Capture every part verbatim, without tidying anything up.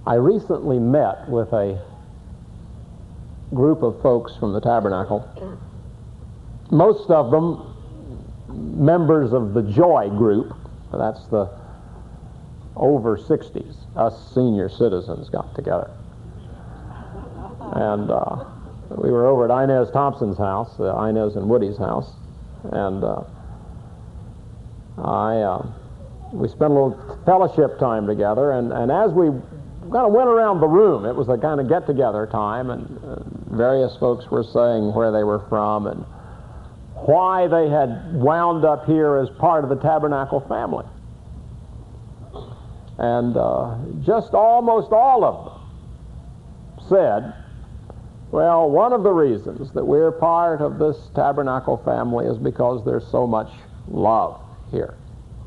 I recently met with a group of folks from the Tabernacle, most of them members of the Joy group. That's the over sixties. Us senior citizens got together. And uh, we were over at Inez Thompson's house, uh, Inez and Woody's house, and uh, I uh, we spent a little fellowship time together, and, and as we kind of went around the room, it was a kind of get-together time, and uh, various folks were saying where they were from and why they had wound up here as part of the Tabernacle family. And uh, just almost all of them said, well, one of the reasons that we're part of this Tabernacle family is because there's so much love here.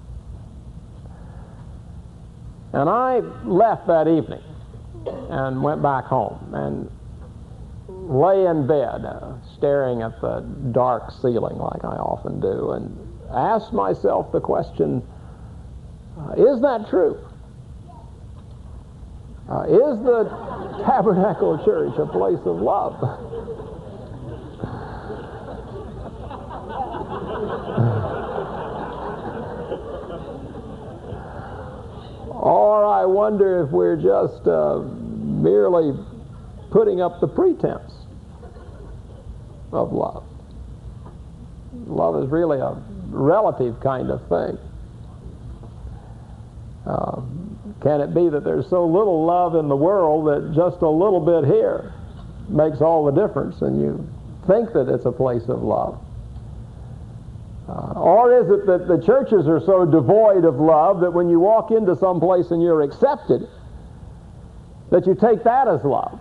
And I left that evening and went back home and lay in bed uh, staring at the dark ceiling like I often do, and asked myself the question, uh, is that true? Uh, is the Tabernacle Church a place of love? Or I wonder if we're just uh, merely putting up the pretense of love. Love is really a relative kind of thing. Uh, can it be that there's so little love in the world that just a little bit here makes all the difference, and you think that it's a place of love? Uh, or is it that the churches are so devoid of love that when you walk into some place and you're accepted, that you take that as love?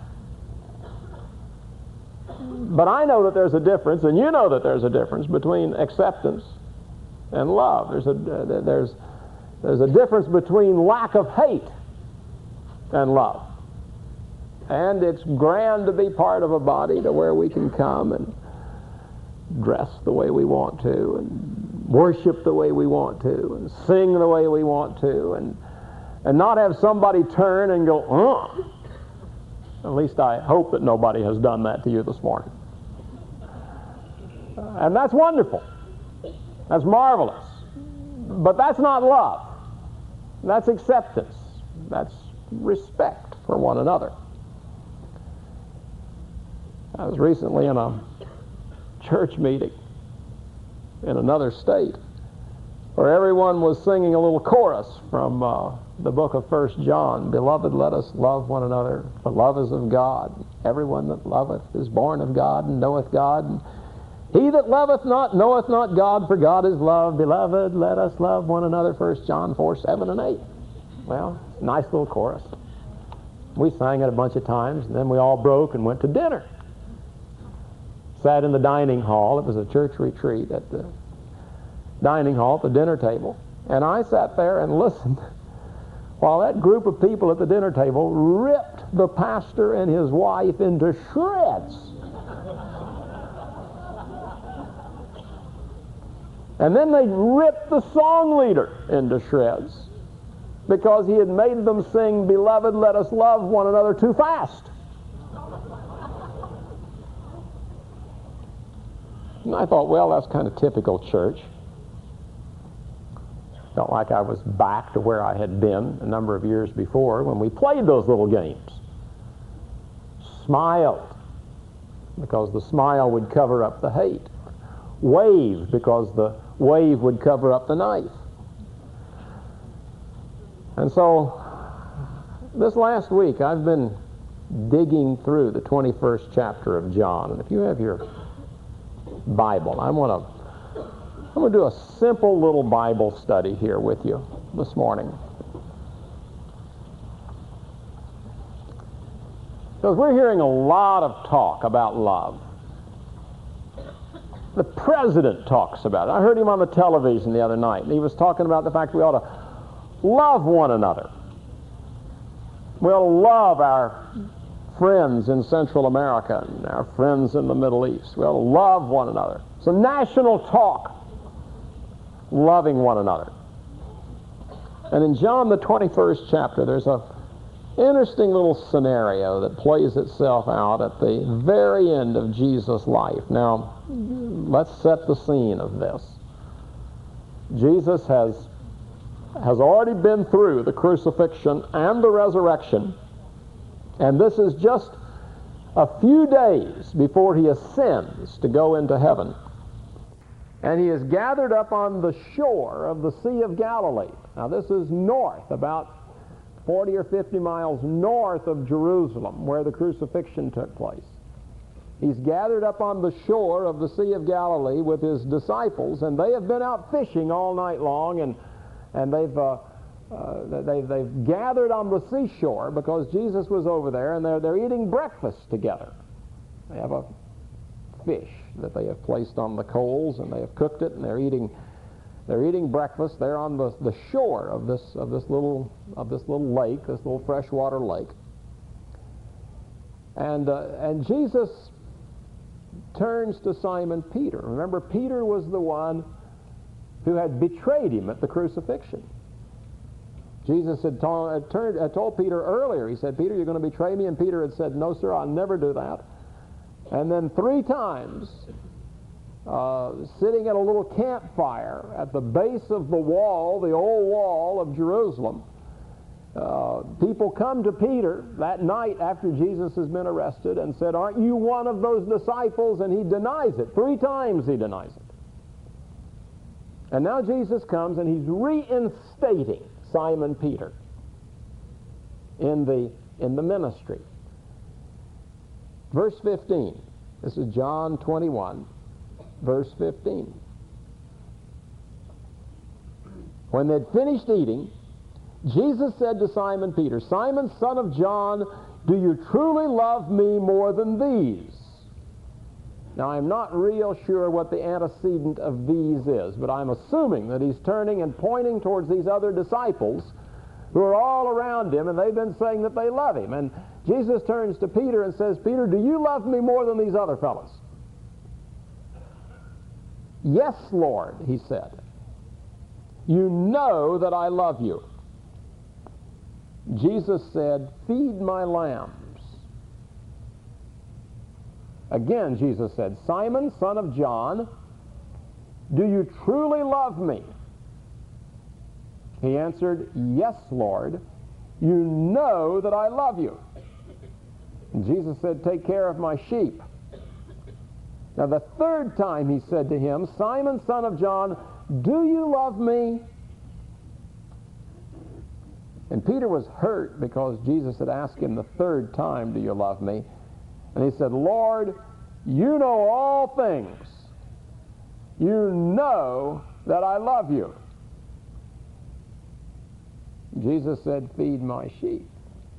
But I know that there's a difference, and you know that there's a difference between acceptance and love. There's a, uh, there's, there's a difference between lack of hate and love. And it's grand to be part of a body to where we can come and dress the way we want to, and worship the way we want to, and sing the way we want to, and and not have somebody turn and go, uh. At least I hope that nobody has done that to you this morning. Uh, and that's wonderful. That's marvelous. But that's not love. That's acceptance. That's respect for one another. I was recently in a church meeting in another state where everyone was singing a little chorus from uh, the book of First John. Beloved, let us love one another, for love is of God. Everyone that loveth is born of God and knoweth God. And he that loveth not knoweth not God, for God is love. Beloved, let us love one another. First John four, seven, and eight. Well, nice little chorus. We sang it a bunch of times, and then we all broke and went to dinner. Sat in the dining hall. It was a church retreat at the dining hall at the dinner table. And I sat there and listened while that group of people at the dinner table ripped the pastor and his wife into shreds. And then they ripped the song leader into shreds because he had made them sing, Beloved, let us love one another, too fast. And I thought, well, that's kind of typical church. Felt like I was back to where I had been a number of years before when we played those little games. Smiled, because the smile would cover up the hate. Waved, because the wave would cover up the knife. And so, this last week, I've been digging through the twenty-first chapter of John. And if you have your Bible, I want to I'm going to do a simple little Bible study here with you this morning. Because we're hearing a lot of talk about love. The president talks about it. I heard him on the television the other night, and he was talking about the fact we ought to love one another. We ought to love our friends in Central America and our friends in the Middle East. We ought to love one another. It's a national talk, loving one another. And in John the twenty-first chapter, there's a interesting little scenario that plays itself out at the very end of Jesus' life. Now, let's set the scene of this. Jesus has, has already been through the crucifixion and the resurrection, and this is just a few days before he ascends to go into heaven. And he is gathered up on the shore of the Sea of Galilee. Now, this is north, about forty or fifty miles north of Jerusalem, where the crucifixion took place. He's gathered up on the shore of the Sea of Galilee with his disciples, and they have been out fishing all night long, and and they've uh, uh, they, they've gathered on the seashore because Jesus was over there, and they're they're eating breakfast together. They have a fish that they have placed on the coals, and they have cooked it, and they're eating. They're eating breakfast. They're on the, the shore of this of this little of this little lake, this little freshwater lake. And uh, and Jesus turns to Simon Peter. Remember, Peter was the one who had betrayed him at the crucifixion. Jesus had told, had turned, had told Peter earlier. He said, "Peter, you're going to betray me." And Peter had said, "No, sir, I'll never do that." And then three times, Uh, sitting at a little campfire at the base of the wall, the old wall of Jerusalem, uh, people come to Peter that night after Jesus has been arrested and said, "Aren't you one of those disciples?" And he denies it. Three times he denies it. And now Jesus comes and he's reinstating Simon Peter in the, in the ministry. Verse fifteen. This is John twenty-one. Verse fifteen. When they'd finished eating, Jesus said to Simon Peter, "Simon, son of John, do you truly love me more than these?" Now, I'm not real sure what the antecedent of these is, but I'm assuming that he's turning and pointing towards these other disciples who are all around him, and they've been saying that they love him. And Jesus turns to Peter and says, "Peter, do you love me more than these other fellows?" "Yes, Lord," he said. "You know that I love you." Jesus said, "Feed my lambs." Again, Jesus said, "Simon, son of John, do you truly love me?" He answered, "Yes, Lord, you know that I love you." And Jesus said, "Take care of my sheep." Now the third time he said to him, "Simon, son of John, do you love me?" And Peter was hurt because Jesus had asked him the third time, "Do you love me?" And he said, "Lord, you know all things. You know that I love you." Jesus said, "Feed my sheep."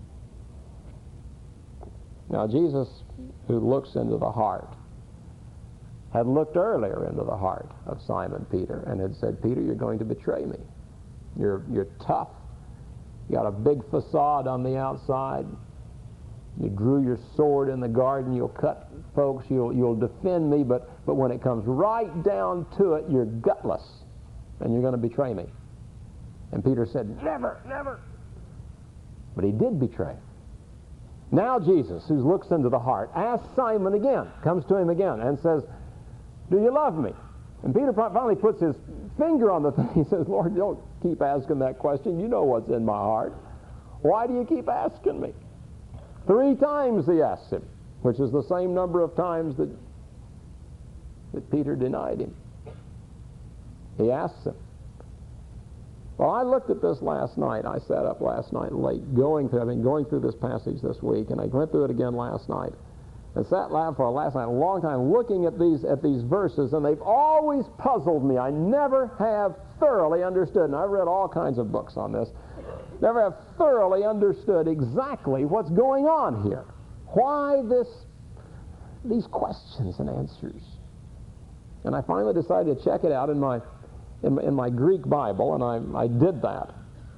Now Jesus, who looks into the heart, had looked earlier into the heart of Simon Peter and had said, "Peter, you're going to betray me. You're, you're tough. You got a big facade on the outside. You drew your sword in the garden. You'll cut folks. You'll, you'll defend me. But, but when it comes right down to it, you're gutless. And you're going to betray me." And Peter said, "Never, never." But he did betray. Now Jesus, who looks into the heart, asks Simon again, comes to him again and says, "Do you love me?" And Peter finally puts his finger on the thing. He says, "Lord, don't keep asking that question. You know what's in my heart. Why do you keep asking me?" Three times he asks him, which is the same number of times that, that Peter denied him. He asks him. Well, I looked at this last night. I sat up last night late going through, I've been going through this passage this week, and I went through it again last night. I sat loud for last night a long time looking at these at these verses, and they've always puzzled me. I never have thoroughly understood, and I've read all kinds of books on this, never have thoroughly understood exactly what's going on here. Why this, these questions and answers? And I finally decided to check it out in my in my, in my Greek Bible, and I, I did that.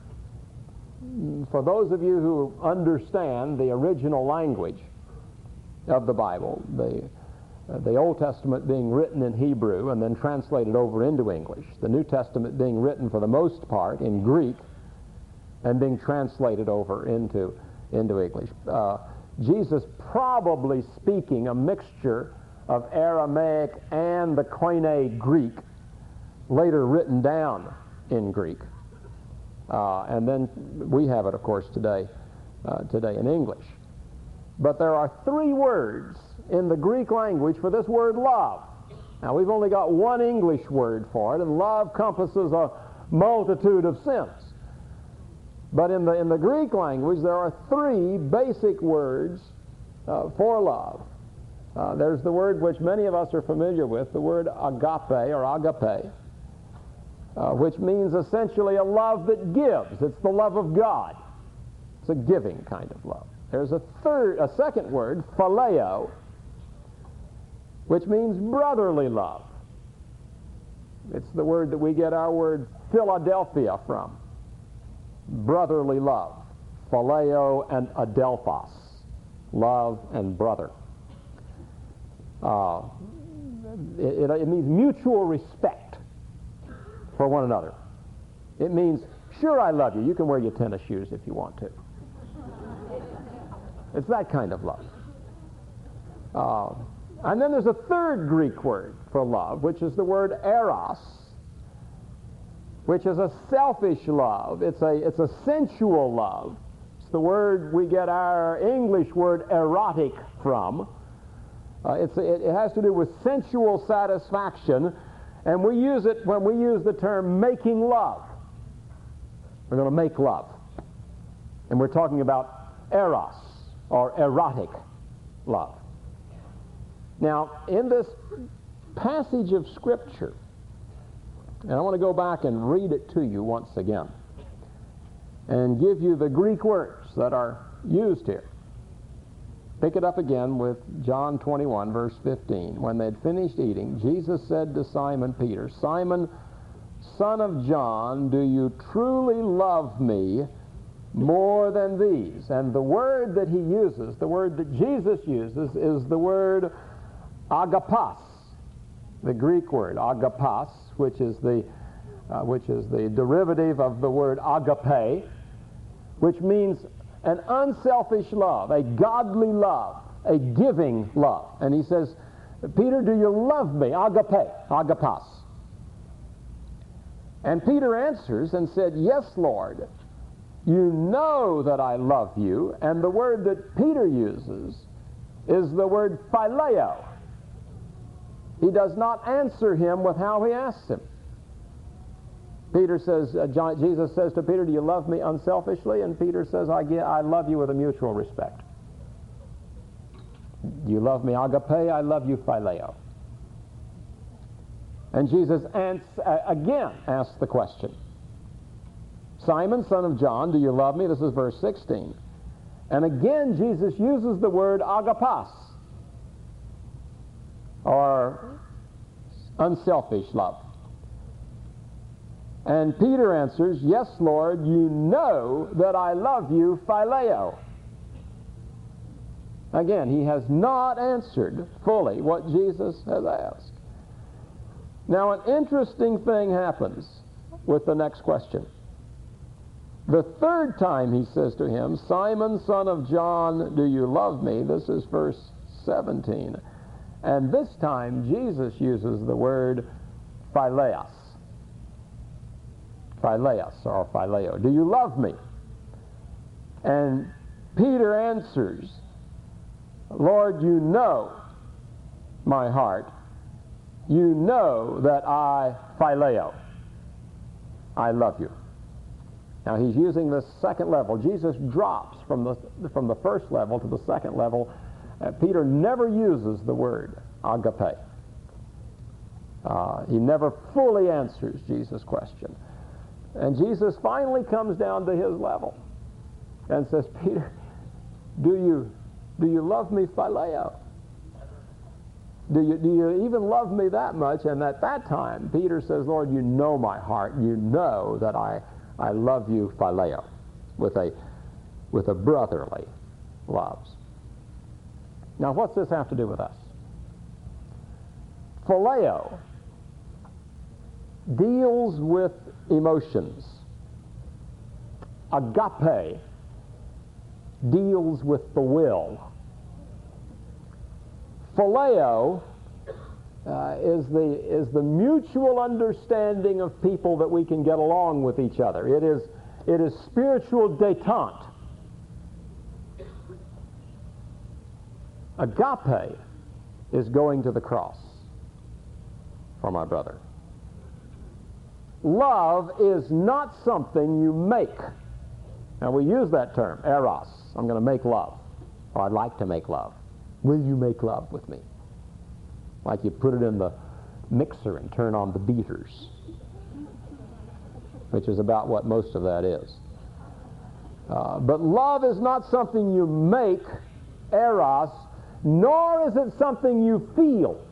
For those of you who understand the original language of the Bible, the, uh, the Old Testament being written in Hebrew and then translated over into English, the New Testament being written for the most part in Greek and being translated over into, into English. Uh, Jesus probably speaking a mixture of Aramaic and the Koine Greek, later written down in Greek. Uh, and then we have it, of course, today, uh, today in English. But there are three words in the Greek language for this word love. Now, we've only got one English word for it, and love compasses a multitude of sins. But in the, in the Greek language, there are three basic words uh, for love. Uh, there's the word which many of us are familiar with, the word agape or agape, uh, which means essentially a love that gives. It's the love of God. It's a giving kind of love. There's a third, a second word, phileo, which means brotherly love. It's the word that we get our word Philadelphia from. Brotherly love. Phileo and adelphos. Love and brother. Uh, it, it, it means mutual respect for one another. It means, sure, I love you. You can wear your tennis shoes if you want to. It's that kind of love. Uh, and then there's a third Greek word for love, which is the word eros, which is a selfish love. It's a, it's a sensual love. It's the word we get our English word erotic from. Uh, it's, it, it has to do with sensual satisfaction, and we use it when we use the term making love. We're going to make love. And we're talking about eros, or erotic love. Now, in this passage of Scripture, and I want to go back and read it to you once again, and give you the Greek words that are used here. Pick it up again with John twenty-one, verse fifteen. When they had finished eating, Jesus said to Simon Peter, Simon, son of John, do you truly love me more than these? And the word that he uses, the word that Jesus uses, is the word agapos, the Greek word agapos, which is the uh, which is the derivative of the word agape, which means an unselfish love, a godly love, a giving love. And he says, Peter, do you love me? Agape, agapos. And Peter answers and said, yes, Lord, you know that I love you. And the word that Peter uses is the word phileo. He does not answer him with how he asks him. Peter says, uh, John, Jesus says to Peter, do you love me unselfishly? And Peter says, I, get, I love you with a mutual respect. Do you love me agape? I love you phileo. And Jesus ans- uh, again asks the question, Simon, son of John, do you love me? This is verse sixteen. And again Jesus uses the word agapos, or unselfish love. And Peter answers, yes, Lord, you know that I love you phileo. Again, he has not answered fully what Jesus has asked. Now, an interesting thing happens with the next question. The third time he says to him, Simon, son of John, do you love me? This is verse seventeen. And this time Jesus uses the word phileos. Phileos, or phileo. Do you love me? And Peter answers, Lord, you know my heart. You know that I phileo. I love you. Now he's using this second level. Jesus drops from the, from the first level to the second level. Uh, Peter never uses the word agape. Uh, he never fully answers Jesus' question. And Jesus finally comes down to his level and says, Peter, do you, do you love me phileo? Do you, do you even love me that much? And at that time, Peter says, Lord, you know my heart. You know that I, I love you phileo, with a, with a brotherly love. Now, what's this have to do with us? Phileo deals with emotions. Agape deals with the will. Phileo uh, is the is the mutual understanding of people that we can get along with each other. It is it is spiritual détente. Agape is going to the cross for my brother. Love is not something you make. Now we use that term, eros. I'm going to make love, or I'd like to make love. Will you make love with me? Like you put it in the mixer and turn on the beaters, which is about what most of that is. Uh, but love is not something you make, eros, nor is it something you feel,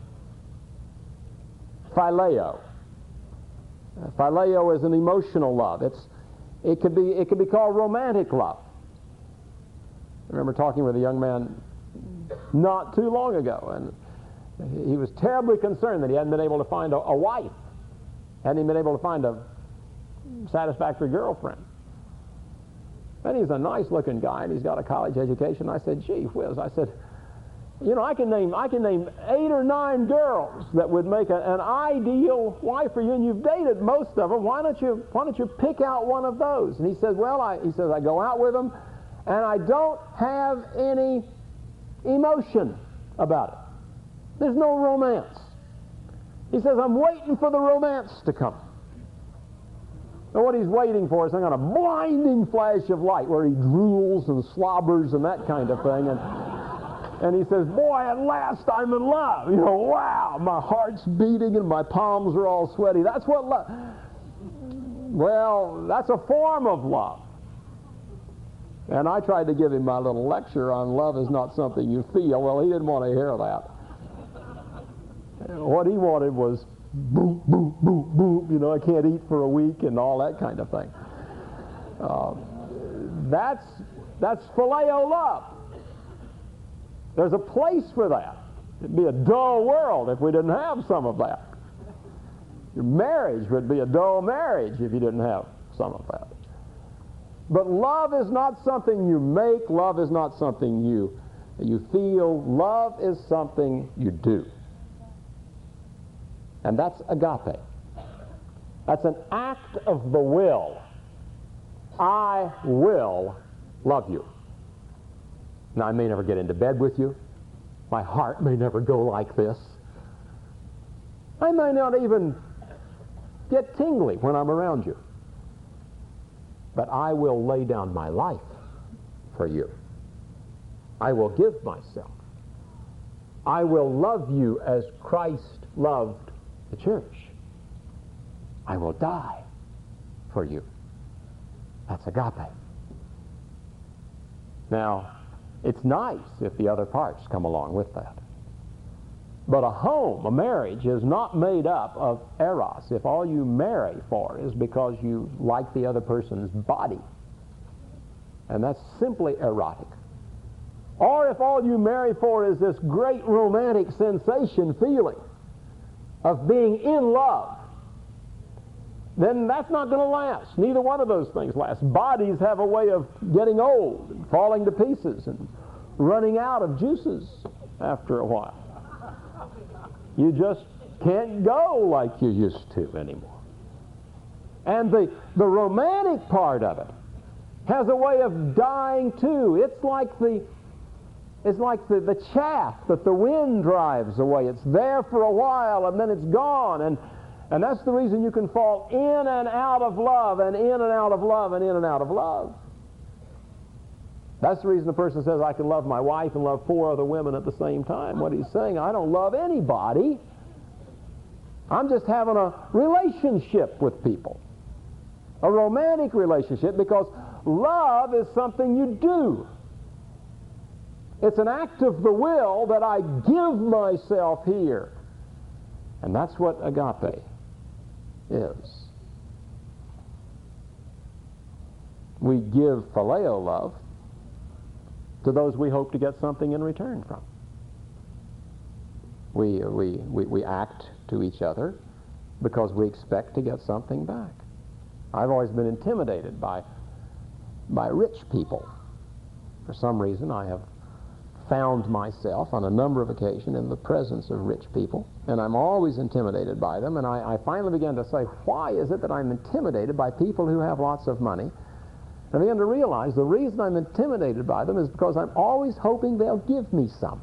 phileo. Uh, phileo is an emotional love. It's it could be it could be called romantic love. I remember talking with a young man not too long ago, and he was terribly concerned that he hadn't been able to find a, a wife, hadn't been able to find a satisfactory girlfriend. And he's a nice-looking guy, and he's got a college education. I said, "Gee whiz!" I said, "You know, I can name I can name eight or nine girls that would make a, an ideal wife for you, and you've dated most of them. Why don't you Why don't you pick out one of those?" And he said, "Well, I he says I go out with them, and I don't have any emotion about it. There's no romance." He says, "I'm waiting for the romance to come." And what he's waiting for is some kind of blinding flash of light where he drools and slobbers and that kind of thing. And and he says, "Boy, at last I'm in love." You know, wow, my heart's beating and my palms are all sweaty. That's what love... Well, that's a form of love. And I tried to give him my little lecture on love is not something you feel. Well, he didn't want to hear that. What he wanted was boom, boom, boom, boom. You know, I can't eat for a week and all that kind of thing. Uh, that's that's phileo love. There's a place for that. It'd be a dull world if we didn't have some of that. Your marriage would be a dull marriage if you didn't have some of that. But love is not something you make. Love is not something you, you feel. Love is something you do. And that's agape. That's an act of the will. I will love you. Now, I may never get into bed with you. My heart may never go like this. I may not even get tingly when I'm around you. But I will lay down my life for you. I will give myself. I will love you as Christ loved the church. I will die for you. That's agape. Now, it's nice if the other parts come along with that. But a home, a marriage, is not made up of eros if all you marry for is because you like the other person's body. And that's simply erotic. Or if all you marry for is this great romantic sensation feeling of being in love, then that's not going to last. Neither one of those things last. Bodies have a way of getting old and falling to pieces and running out of juices after a while. You just can't go like you used to anymore. And the, the romantic part of it has a way of dying too. It's like the it's like the, the chaff that the wind drives away. It's there for a while and then it's gone. And, and that's the reason you can fall in and out of love and in and out of love and in and out of love. That's the reason a person says, "I can love my wife and love four other women at the same time." What he's saying, I don't love anybody. I'm just having a relationship with people. A romantic relationship, because love is something you do. It's an act of the will that I give myself here. And that's what agape is. We give phileo love to those we hope to get something in return from. We, we, we, we act to each other because we expect to get something back. I've always been intimidated by, by rich people For some reason, I have found myself on a number of occasions in the presence of rich people, and I'm always intimidated by them, and I, I finally began to say, why is it that I'm intimidated by people who have lots of money? And I began to realize the reason I'm intimidated by them is because I'm always hoping they'll give me some.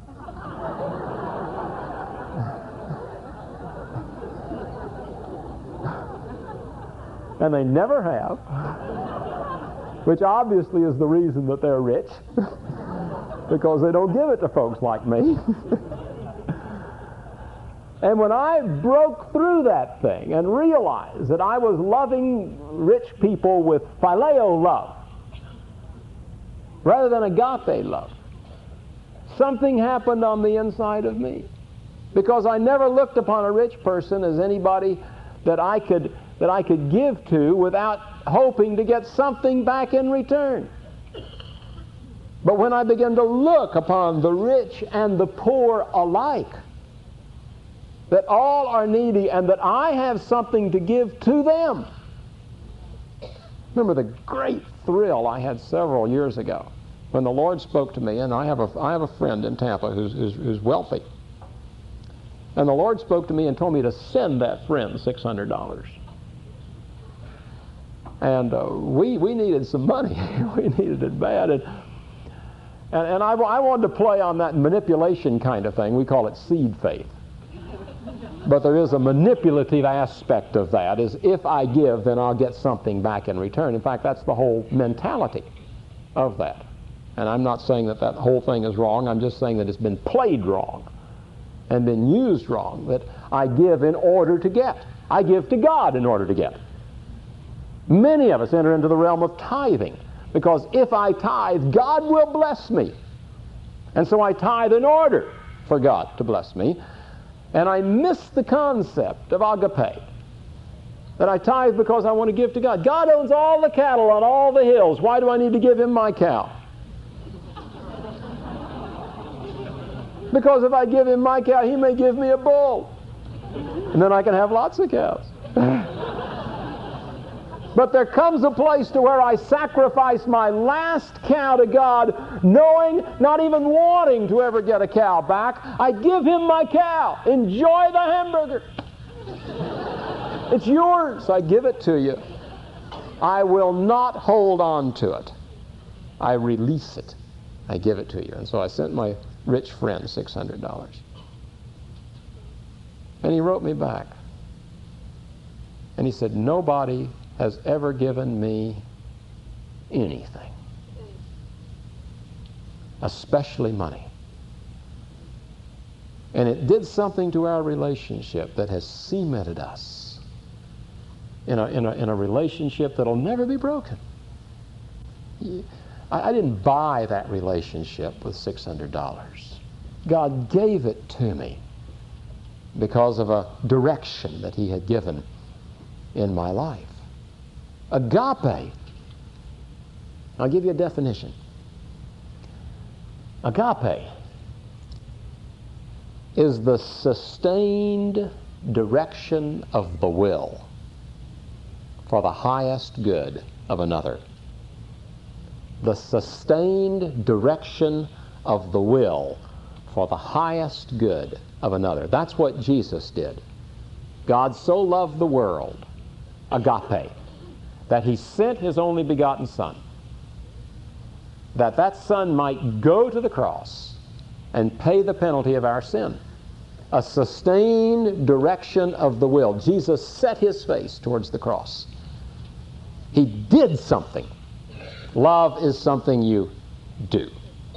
And they never have, which obviously is the reason that they're rich, because they don't give it to folks like me. And when I broke through that thing and realized that I was loving rich people with phileo love rather than agape love, something happened on the inside of me, because I never looked upon a rich person as anybody that I could that I could give to without hoping to get something back in return. But when I began to look upon the rich and the poor alike, that all are needy and that I have something to give to them. Remember the great thrill I had several years ago when the Lord spoke to me, and I have a, I have a friend in Tampa who's, who's, who's wealthy. And the Lord spoke to me and told me to send that friend six hundred dollars. And uh, we, we needed some money. We needed it bad. And, and, and I, I wanted to play on that manipulation kind of thing. We call it seed faith. But there is a manipulative aspect of that, is if I give, then I'll get something back in return. In fact, that's the whole mentality of that. And I'm not saying that that whole thing is wrong. I'm just saying that it's been played wrong and been used wrong, that I give in order to get. I give to God in order to get. Many of us enter into the realm of tithing, because if I tithe, God will bless me. And so I tithe in order for God to bless me. And I miss the concept of agape, that I tithe because I want to give to God. God owns all the cattle on all the hills. Why do I need to give him my cow? Because if I give him my cow, he may give me a bull. And then I can have lots of cows. But there comes a place to where I sacrifice my last cow to God, knowing, not even wanting to ever get a cow back. I give him my cow. Enjoy the hamburger. It's yours. I give it to you. I will not hold on to it. I release it. I give it to you. And so I sent my rich friend six hundred dollars. And he wrote me back. And he said, nobody has ever given me anything, especially money. And it did something to our relationship that has cemented us in a, in a, in a relationship that'll never be broken. I, I didn't buy that relationship with six hundred dollars. God gave it to me because of a direction that he had given in my life. Agape. I'll give you a definition. Agape is the sustained direction of the will for the highest good of another. The sustained direction of the will for the highest good of another. That's what Jesus did. God so loved the world, agape, that he sent his only begotten Son, that that Son might go to the cross and pay the penalty of our sin. A sustained direction of the will. Jesus set his face towards the cross. He did something. Love is something you do.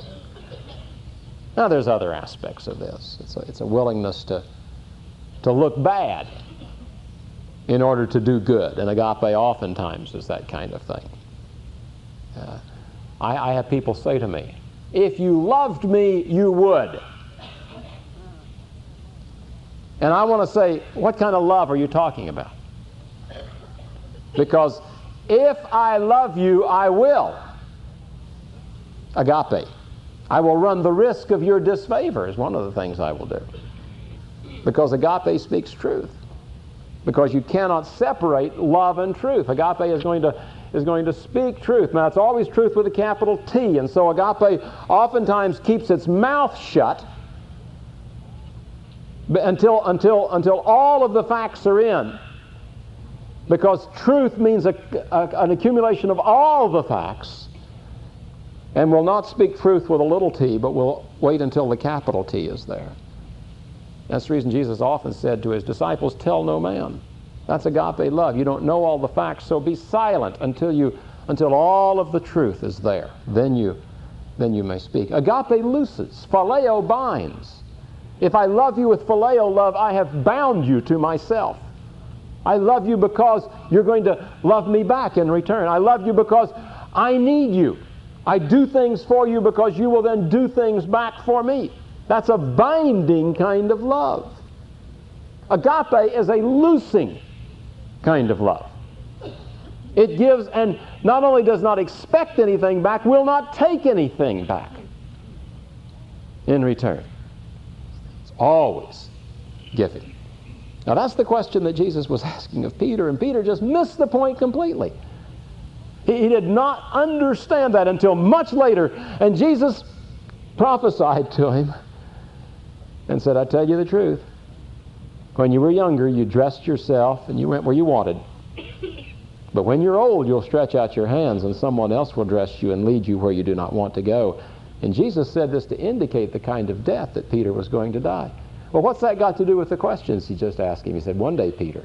Now there's other aspects of this. It's a, it's a willingness to, to look bad in order to do good. And agape oftentimes is that kind of thing. Uh, I, I have people say to me, if you loved me, you would. And I want to say, what kind of love are you talking about? Because if I love you, I will. Agape. I will run the risk of your disfavor is one of the things I will do. Because agape speaks truth. Because you cannot separate love and truth. Agape is going to, is going to speak truth. Now, it's always truth with a capital T, and so agape oftentimes keeps its mouth shut until, until, until all of the facts are in. Because truth means a, a, an accumulation of all the facts, and will not speak truth with a little t, but will wait until the capital T is there. That's the reason Jesus often said to his disciples, tell no man. That's agape love. You don't know all the facts, so be silent until you until all of the truth is there. Then you then you may speak. Agape looses, phileo binds. If I love you with phileo love, I have bound you to myself. I love you because you're going to love me back in return. I love you because I need you. I do things for you because you will then do things back for me. That's a binding kind of love. Agape is a loosing kind of love. It gives and not only does not expect anything back, will not take anything back in return. It's always giving. Now that's the question that Jesus was asking of Peter, and Peter just missed the point completely. He, he did not understand that until much later, and Jesus prophesied to him and said, I tell you the truth. When you were younger, you dressed yourself and you went where you wanted. But when you're old, you'll stretch out your hands and someone else will dress you and lead you where you do not want to go. And Jesus said this to indicate the kind of death that Peter was going to die. Well, what's that got to do with the questions he just asked him? He said, one day, Peter,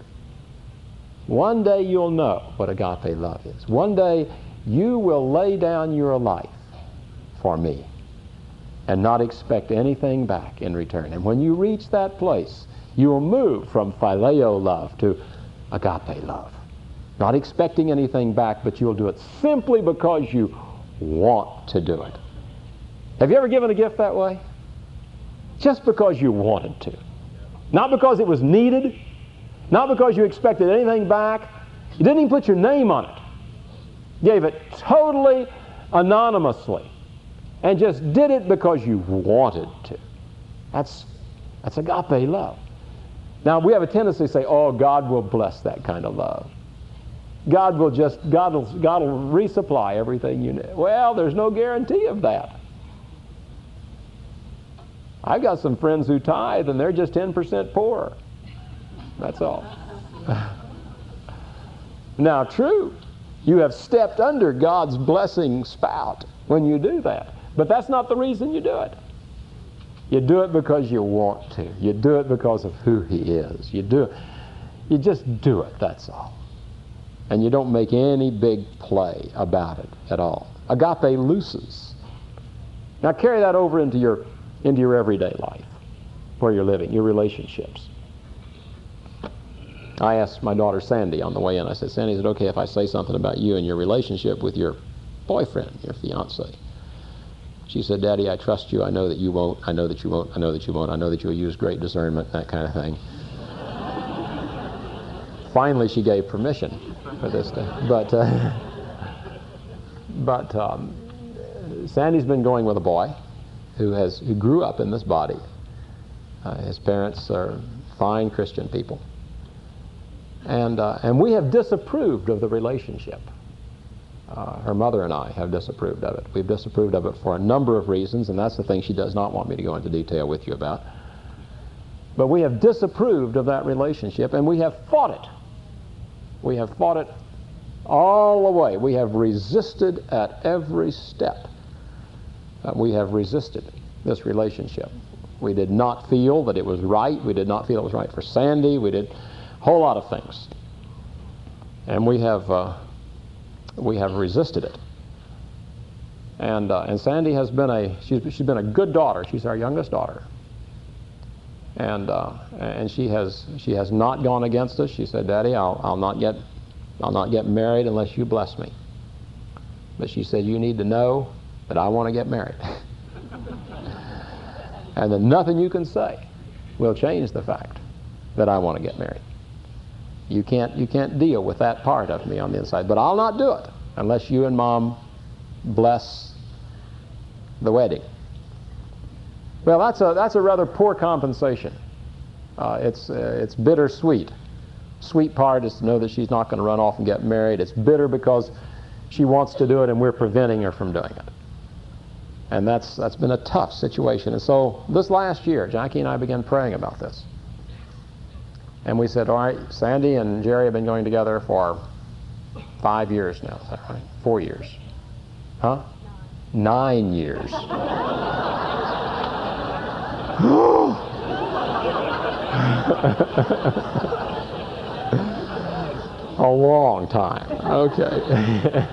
one day you'll know what agape love is. One day you will lay down your life for me and not expect anything back in return. And when you reach that place, you will move from phileo love to agape love. Not expecting anything back, but you'll do it simply because you want to do it. Have you ever given a gift that way? Just because you wanted to. Not because it was needed. Not because you expected anything back. You didn't even put your name on it. Gave it totally anonymously. And just did it because you wanted to. That's, that's agape love. Now, we have a tendency to say, oh, God will bless that kind of love. God will just, God will, God will resupply everything you need. Well, there's no guarantee of that. I've got some friends who tithe and they're just ten percent poorer. That's all. Now, true, you have stepped under God's blessing spout when you do that. But that's not the reason you do it. You do it because you want to. You do it because of who He is. You do it. You just do it, that's all. And you don't make any big play about it at all. Agape looses. Now carry that over into your into your everyday life, where you're living, your relationships. I asked my daughter Sandy on the way in, I said, Sandy, is it okay if I say something about you and your relationship with your boyfriend, your fiance? She said, Daddy, I trust you. I know that you won't. I know that you won't. I know that you won't. I know that you'll use great discernment, that kind of thing. Finally, she gave permission for this to, but uh, but um, Sandy's been going with a boy who has who grew up in this body. Uh, his parents are fine Christian people, and uh, and we have disapproved of the relationship. Uh, her mother and I have disapproved of it. We've disapproved of it for a number of reasons, and that's the thing she does not want me to go into detail with you about. But we have disapproved of that relationship, and we have fought it. We have fought it all the way. We have resisted at every step. Uh, we have resisted this relationship. We did not feel that it was right. We did not feel it was right for Sandy. We did a whole lot of things. And we have uh, we have resisted it. And uh, and Sandy has been a she's she's been a good daughter. She's our youngest daughter. And uh, and she has she has not gone against us. She said, Daddy, I'll I'll not get I'll not get married unless you bless me. But she said, you need to know that I want to get married. And that nothing you can say will change the fact that I want to get married. You can't you can't deal with that part of me on the inside. But I'll not do it unless you and Mom bless the wedding. Well, that's a that's a rather poor compensation. Uh, it's uh, it's bittersweet. Sweet part is to know that she's not going to run off and get married. It's bitter because she wants to do it and we're preventing her from doing it. And that's, that's been a tough situation. And so this last year, Jackie and I began praying about this. And we said, all right, Sandy and Jerry have been going together for five years now. Is that right? Four years. Huh? Nine years. A long time. Okay.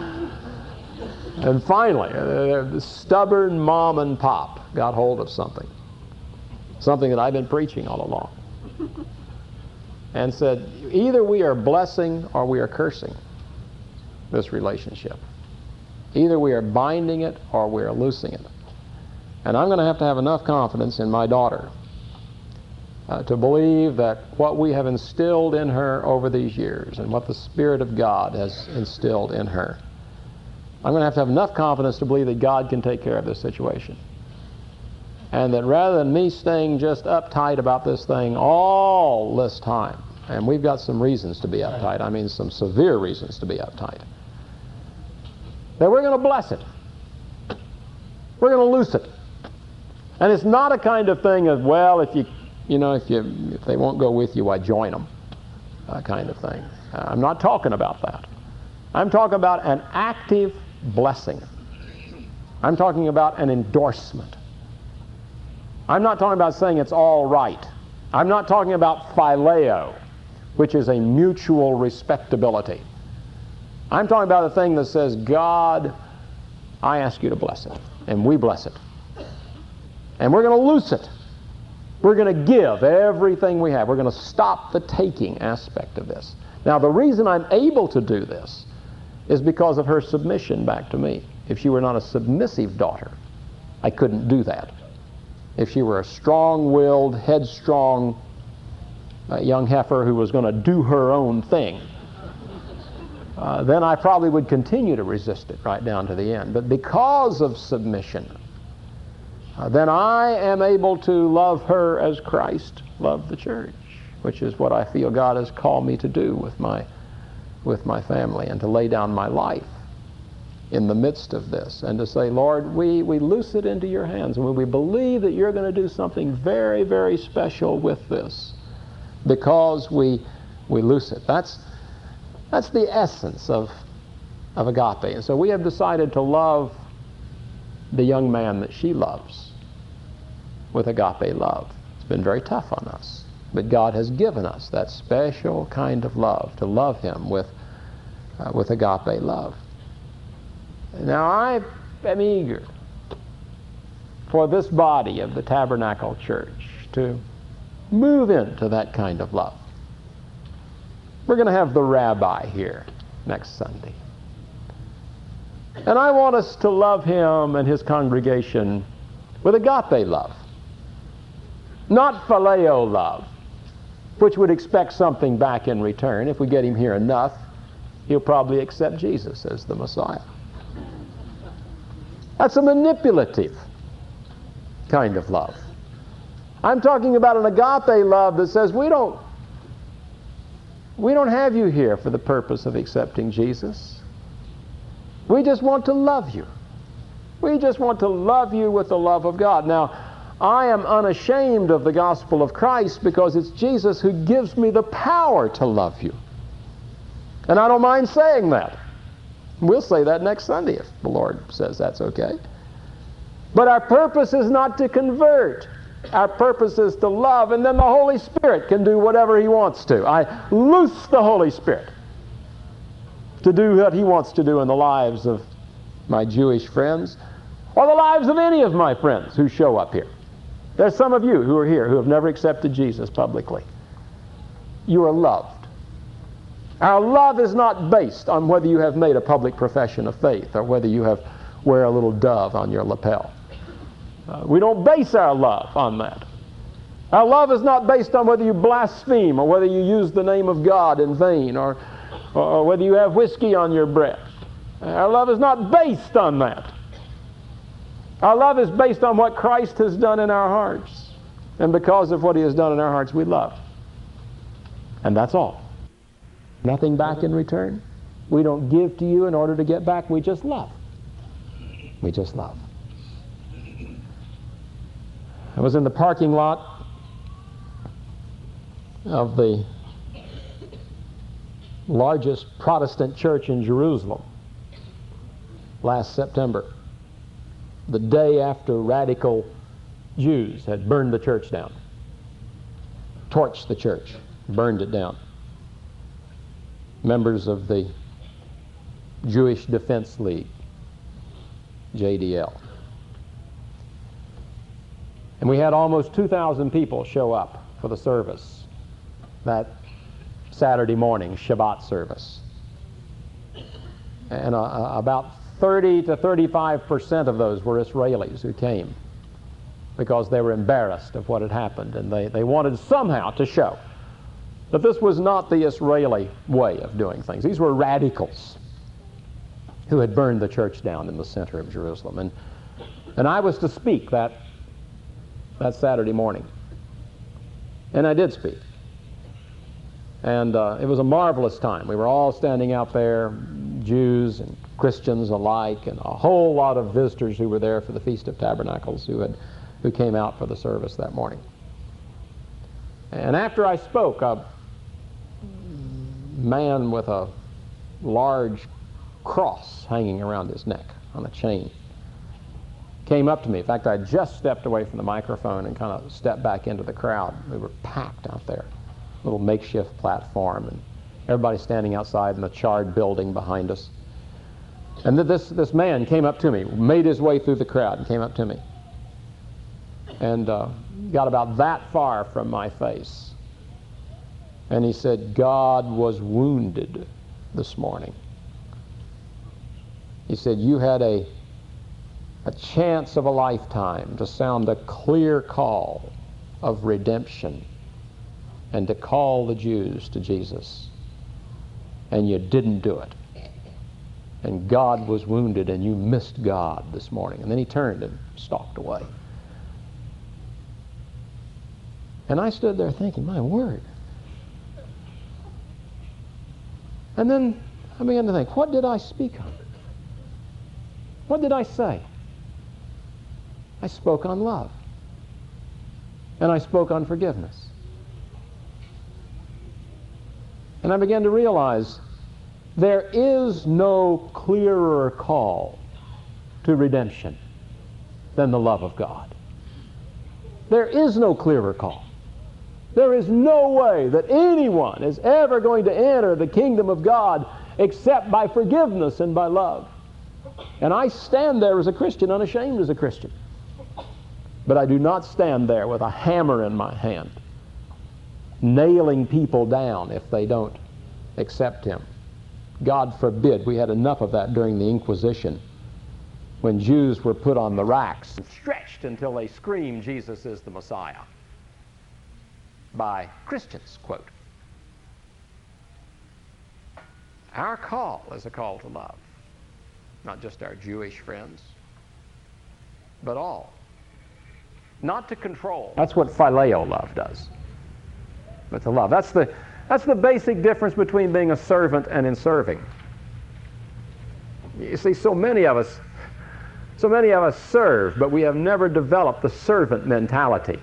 And finally, uh, the stubborn mom and pop got hold of something. Something that I've been preaching all along. And said, either we are blessing or we are cursing this relationship. Either we are binding it or we are loosing it. And I'm going to have to have enough confidence in my daughter uh, to believe that what we have instilled in her over these years and what the Spirit of God has instilled in her, I'm going to have to have enough confidence to believe that God can take care of this situation. And that rather than me staying just uptight about this thing all this time, and we've got some reasons to be uptight, I mean some severe reasons to be uptight, that we're going to bless it. We're going to loose it. And it's not a kind of thing of, well, if you, you know, if you, if they won't go with you, I join them, uh, kind of thing. Uh, I'm not talking about that. I'm talking about an active blessing. I'm talking about an endorsement. I'm not talking about saying it's all right. I'm not talking about phileo, which is a mutual respectability. I'm talking about a thing that says, God, I ask you to bless it, and we bless it. And we're going to loose it. We're going to give everything we have. We're going to stop the taking aspect of this. Now, the reason I'm able to do this is because of her submission back to me. If she were not a submissive daughter, I couldn't do that. If she were a strong-willed, headstrong uh, young heifer who was going to do her own thing, uh, then I probably would continue to resist it right down to the end. But because of submission, uh, then I am able to love her as Christ loved the church, which is what I feel God has called me to do with my, with my family, and to lay down my life in the midst of this, and to say, Lord, we, we loose it into your hands, and we believe that you're going to do something very, very special with this because we, we loose it. That's, that's the essence of, of agape. And so we have decided to love the young man that she loves with agape love. It's been very tough on us, but God has given us that special kind of love, to love him with, uh, with agape love. Now, I am eager for this body of the Tabernacle Church to move into that kind of love. We're going to have the rabbi here next Sunday. And I want us to love him and his congregation with agape love, not phileo love, which would expect something back in return. If we get him here enough, he'll probably accept Jesus as the Messiah. That's a manipulative kind of love. I'm talking about an agape love that says we don't, we don't have you here for the purpose of accepting Jesus. We just want to love you. We just want to love you with the love of God. Now, I am unashamed of the gospel of Christ because it's Jesus who gives me the power to love you. And I don't mind saying that. We'll say that next Sunday if the Lord says that's okay. But our purpose is not to convert. Our purpose is to love, and then the Holy Spirit can do whatever he wants to. I loose the Holy Spirit to do what he wants to do in the lives of my Jewish friends, or the lives of any of my friends who show up here. There's some of you who are here who have never accepted Jesus publicly. You are loved. Our love is not based on whether you have made a public profession of faith or whether you have wear a little dove on your lapel. Uh, we don't base our love on that. Our love is not based on whether you blaspheme or whether you use the name of God in vain or, or, or whether you have whiskey on your breath. Our love is not based on that. Our love is based on what Christ has done in our hearts. And because of what he has done in our hearts, we love. And that's all. Nothing back in return. We don't give to you in order to get back. We just love. We just love. I was in the parking lot of the largest Protestant church in Jerusalem last September, the day after radical Jews had burned the church down, torched the church, burned it down. Members of the Jewish Defense League, J D L. And we had almost two thousand people show up for the service that Saturday morning, Shabbat service. And uh, about thirty to thirty-five percent of those were Israelis who came because they were embarrassed of what had happened, and they, they wanted somehow to show that this was not the Israeli way of doing things. These were radicals who had burned the church down in the center of Jerusalem. And, and I was to speak that, that Saturday morning. And I did speak. And uh, it was a marvelous time. We were all standing out there, Jews and Christians alike, and a whole lot of visitors who were there for the Feast of Tabernacles who, had, who came out for the service that morning. And after I spoke, a man with a large cross hanging around his neck on a chain came up to me. In fact, I just stepped away from the microphone and kind of stepped back into the crowd. We were packed out there, little makeshift platform, and everybody standing outside in the charred building behind us. And th this, this man came up to me, made his way through the crowd and came up to me, and uh, got about that far from my face. And he said, God was wounded this morning. He said, you had a, a chance of a lifetime to sound a clear call of redemption and to call the Jews to Jesus. And you didn't do it. And God was wounded and you missed God this morning. And then he turned and stalked away. And I stood there thinking, my word. And then I began to think, what did I speak on? What did I say? I spoke on love. And I spoke on forgiveness. And I began to realize there is no clearer call to redemption than the love of God. There is no clearer call. There is no way that anyone is ever going to enter the kingdom of God except by forgiveness and by love. And I stand there as a Christian, unashamed as a Christian. But I do not stand there with a hammer in my hand, nailing people down if they don't accept him. God forbid. We had enough of that during the Inquisition, when Jews were put on the racks and stretched until they screamed, Jesus is the Messiah, by Christians, quote. Our call is a call to love. Not just our Jewish friends, but all. Not to control. That's what phileo love does. But to love. That's the, that's the basic difference between being a servant and in serving. You see, so many of us, so many of us serve, but we have never developed the servant mentality.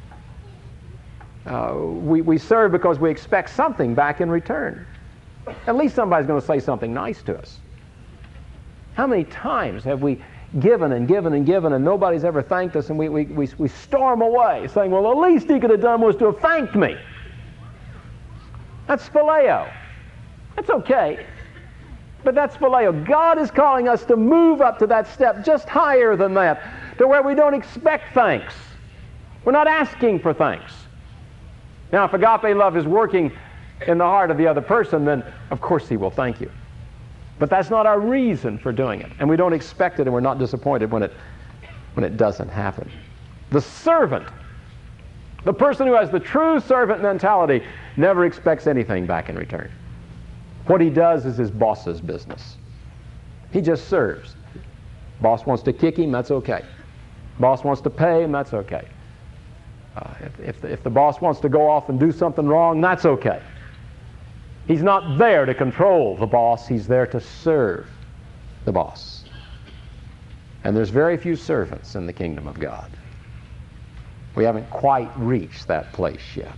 Uh, we, we serve because we expect something back in return. At least somebody's going to say something nice to us. How many times have we given and given and given and nobody's ever thanked us, and we, we, we, we storm away saying, well, the least he could have done was to have thanked me. That's phileo. That's okay. But that's phileo. God is calling us to move up to that step just higher than that, to where we don't expect thanks. We're not asking for thanks. Now, if agape love is working in the heart of the other person, then of course he will thank you. But that's not our reason for doing it. And we don't expect it, and we're not disappointed when it, when it doesn't happen. The servant, the person who has the true servant mentality, never expects anything back in return. What he does is his boss's business. He just serves. Boss wants to kick him, that's okay. Boss wants to pay him, that's okay. Uh, if, if, the, if the boss wants to go off and do something wrong, that's okay. He's not there to control the boss. He's there to serve the boss. And there's very few servants in the kingdom of God. We haven't quite reached that place yet.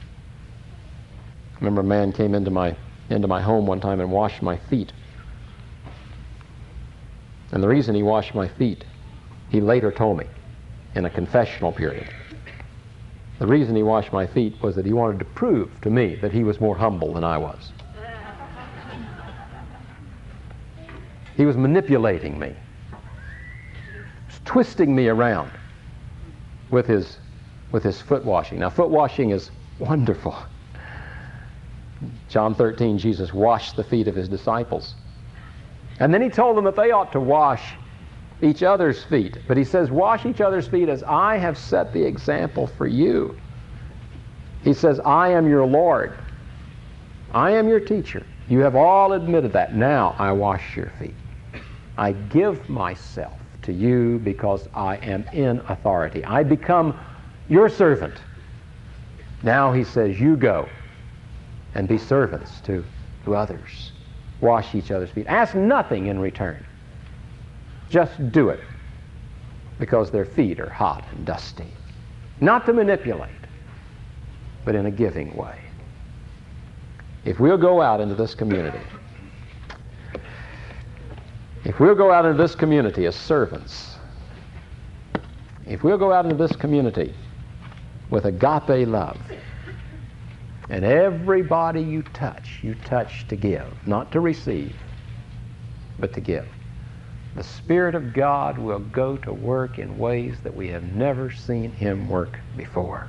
I remember a man came into my, into my home one time and washed my feet. And the reason he washed my feet, he later told me in a confessional period. The reason he washed my feet was that he wanted to prove to me that he was more humble than I was. He was manipulating me. He was twisting me around with his, with his foot washing. Now, foot washing is wonderful. John thirteen, Jesus washed the feet of his disciples. And then he told them that they ought to wash each other's feet. But he says, wash each other's feet as I have set the example for you. He says, I am your Lord. I am your teacher. You have all admitted that. Now I wash your feet. I give myself to you because I am in authority. I become your servant. Now he says, you go and be servants to, to others. Wash each other's feet. Ask nothing in return. Just do it because their feet are hot and dusty. Not to manipulate, but in a giving way. If we'll go out into this community, if we'll go out into this community as servants, if we'll go out into this community with agape love, and everybody you touch, you touch to give, not to receive, but to give, the Spirit of God will go to work in ways that we have never seen Him work before.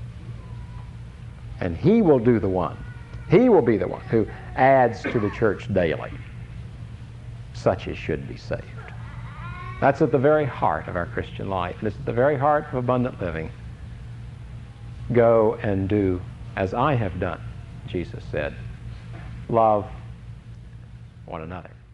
And He will do the one. He will be the one who adds to the church daily, such as should be saved. That's at the very heart of our Christian life, and it's at the very heart of abundant living. Go and do as I have done, Jesus said. Love one another.